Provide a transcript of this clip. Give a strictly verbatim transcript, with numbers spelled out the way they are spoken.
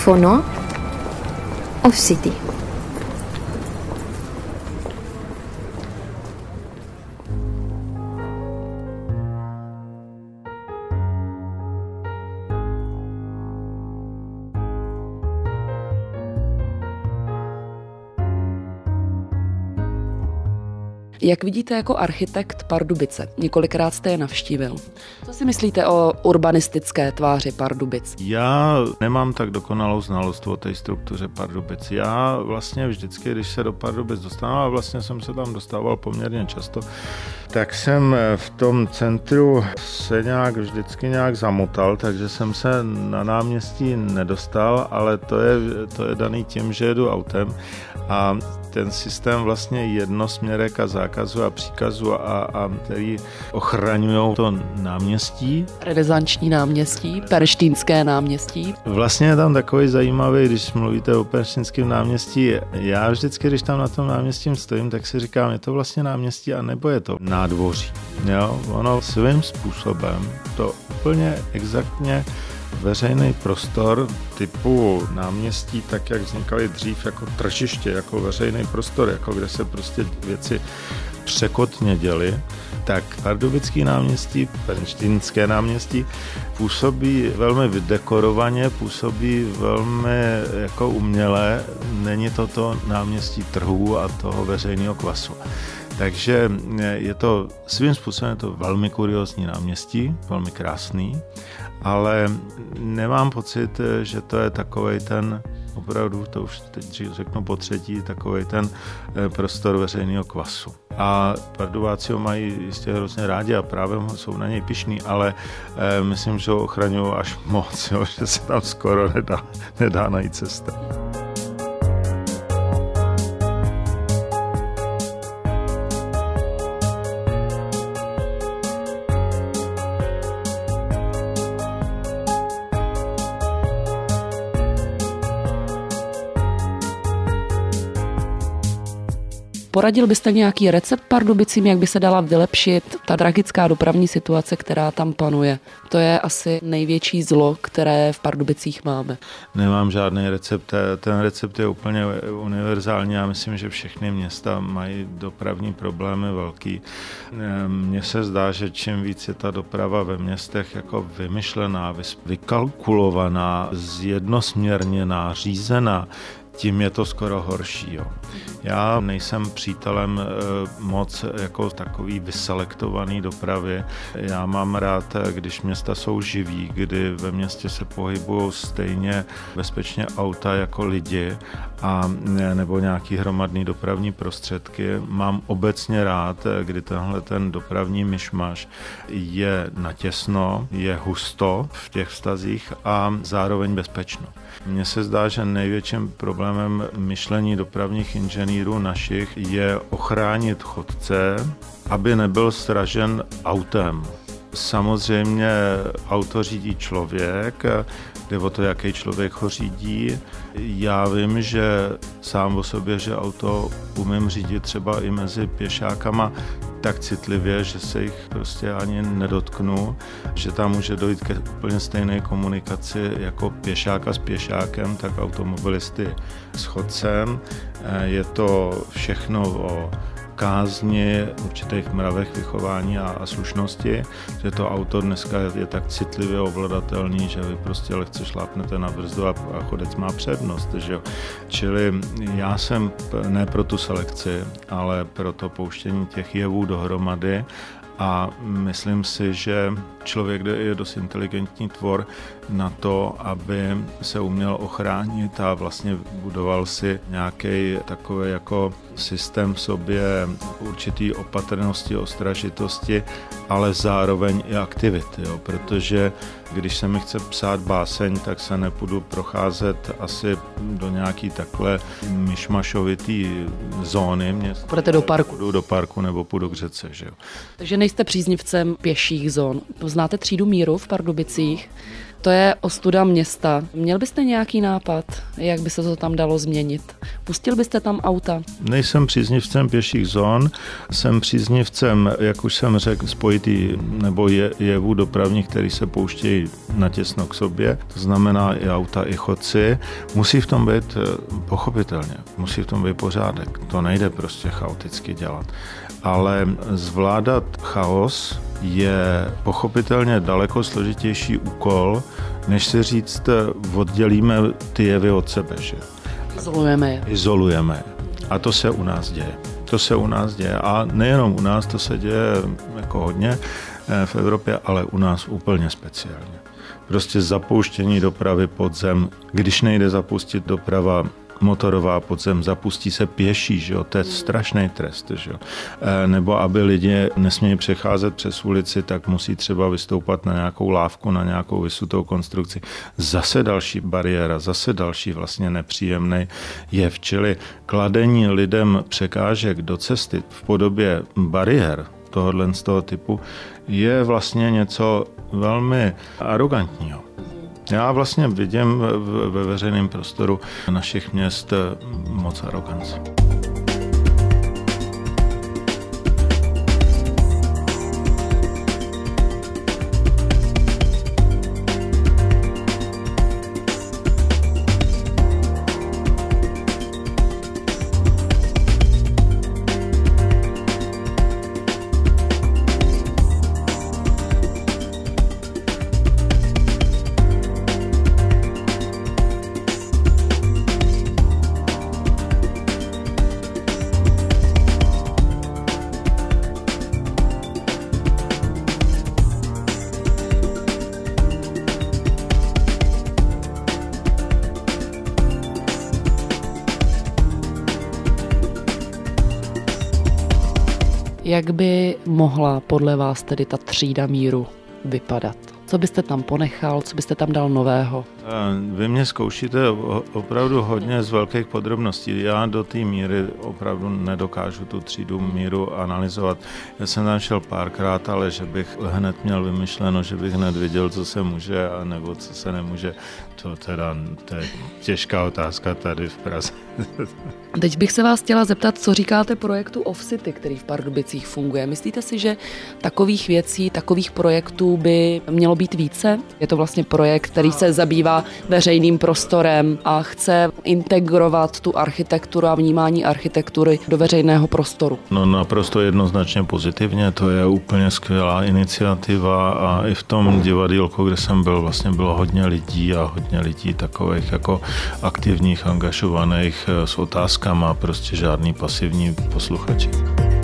Phono of City. Jak vidíte jako architekt Pardubice? Několikrát jste je navštívil. Co si myslíte o urbanistické tváři Pardubic? Já nemám tak dokonalou znalost o té struktuře Pardubic. Já vlastně vždycky, když se do Pardubic dostávám, a vlastně jsem se tam dostával poměrně často, tak jsem v tom centru se nějak vždycky nějak zamotal, takže jsem se na náměstí nedostal, ale to je, to je daný tím, že jedu autem a ten systém vlastně jednosměrek a zákazu a příkazu, a, a který ochraňují to náměstí. Renesanční náměstí, Perštínské náměstí. Vlastně je tam takový zajímavý, když mluvíte o Perštínském náměstí. Já vždycky, když tam na tom náměstí stojím, tak si říkám, je to vlastně náměstí a nebo je to nádvoří. Jo? Ono svým způsobem to úplně exaktně veřejný prostor typu náměstí, tak jak vznikaly dřív jako tržiště, jako veřejný prostor, jako kde se prostě věci překotně děly, tak Pardubický náměstí, Perštínské náměstí působí velmi vydekorovaně, působí velmi jako uměle, není to to náměstí trhů a toho veřejného kvasu. Takže je to svým způsobem je to velmi kuriózní náměstí, velmi krásný, ale nemám pocit, že to je takovej ten, opravdu, to už teď řeknu po třetí, takovej ten prostor veřejného kvasu. A Pardubici ho mají jistě hrozně rádi a právě jsou na něj pyšní, ale eh, myslím, že ho ochraňují až moc, jo, že se tam skoro nedá, nedá najít cesta. Poradil byste nějaký recept Pardubicím, jak by se dala vylepšit ta tragická dopravní situace, která tam panuje? To je asi největší zlo, které v Pardubicích máme. Nemám žádný recept. Ten recept je úplně univerzální. Já myslím, že všechny města mají dopravní problémy velký. Mně se zdá, že čím víc je ta doprava ve městech jako vymyšlená, vykalkulovaná, zjednosměrněná, řízená, tím je to skoro horší. Jo. Já nejsem přítelem e, moc jako takový vyselektovaný dopravy. Já mám rád, když města jsou živí, kdy ve městě se pohybují stejně bezpečně auta jako lidi a nebo nějaký hromadný dopravní prostředky. Mám obecně rád, kdy tenhle ten dopravní myšmaš je natěsno, je husto v těch vztazích a zároveň bezpečno. Mně se zdá, že největším problémem myšlení dopravních inženýrů našich je ochránit chodce, aby nebyl sražen autem. Samozřejmě auto řídí člověk, jde o to, jaký člověk ho řídí. Já vím, že sám o sobě, že auto umím řídit třeba i mezi pěšákama tak citlivě, že se jich prostě ani nedotknu, že tam může dojít ke úplně stejné komunikaci jako pěšáka s pěšákem, tak automobilisty s chodcem. Je to všechno o kázni, určitých mravech vychování a, a slušnosti, že to auto dneska je, je tak citlivě ovladatelný, že vy prostě lehce šlápnete na brzdu a, a chodec má přednost. Že jo? Čili já jsem ne pro tu selekci, ale pro to pouštění těch jevů dohromady a myslím si, že člověk je dost inteligentní tvor na to, aby se uměl ochránit a vlastně budoval si nějaký takový jako systém v sobě určitý opatrnosti, ostražitosti, ale zároveň i aktivity, jo? Protože když se mi chce psát báseň, tak se nepůjdu procházet asi do nějaký takhle myšmašovitý zóny. Mě Půjdete do parku. Půjdu do parku nebo půjdu k řece. Že jo? Takže nejste příznivcem pěších zón. Znáte třídu míru v Pardubicích? To je ostuda města. Měl byste nějaký nápad, jak by se to tam dalo změnit? Pustil byste tam auta? Nejsem příznivcem pěších zón, jsem příznivcem, jak už jsem řekl, spojitý nebo je, jevů dopravních, který se pouštějí natěsno k sobě, to znamená i auta, i chodci. Musí v tom být pochopitelně, musí v tom být pořádek. To nejde prostě chaoticky dělat. Ale zvládat chaos je pochopitelně daleko složitější úkol, než si říct, oddělíme ty jevy od sebe. Že? Izolujeme je. Izolujeme je. A to se u nás děje. To se u nás děje. A nejenom u nás, to se děje jako hodně v Evropě, ale u nás úplně speciálně. Prostě zapouštění dopravy pod zem. Když nejde zapustit doprava motorová pod zem, zapustí se pěší, že jo? To je strašný trest. Že jo? E, nebo aby lidi nesměli přecházet přes ulici, tak musí třeba vystoupat na nějakou lávku, na nějakou vysutou konstrukci. Zase další bariéra, zase další vlastně nepříjemný jev. Čili kladení lidem překážek do cesty v podobě bariér tohohle z toho typu je vlastně něco velmi arrogantního. Já vlastně vidím ve veřejném prostoru našich měst moc arogance. Jak by mohla podle vás tedy ta třída míru vypadat? Co byste tam ponechal, co byste tam dal nového? Vy mě zkoušíte opravdu hodně z velkých podrobností. Já do té míry opravdu nedokážu tu třídu míru analyzovat. Já jsem tam šel párkrát, ale že bych hned měl vymyšleno, že bych hned věděl, co se může a nebo co se nemůže, to teda to je těžká otázka tady v Praze. Teď bych se vás chtěla zeptat, co říkáte projektu Off-City, který v Pardubicích funguje. Myslíte si, že takových věcí, takových projektů by mělo být více? Je to vlastně projekt, který se zabývá veřejným prostorem a chce integrovat tu architekturu a vnímání architektury do veřejného prostoru. No naprosto jednoznačně pozitivně, to je úplně skvělá iniciativa a i v tom divadýlku, kde jsem byl, vlastně bylo hodně lidí a hodně lidí takových jako aktivních, angažovaných s otázkama, prostě žádný pasivní posluchači.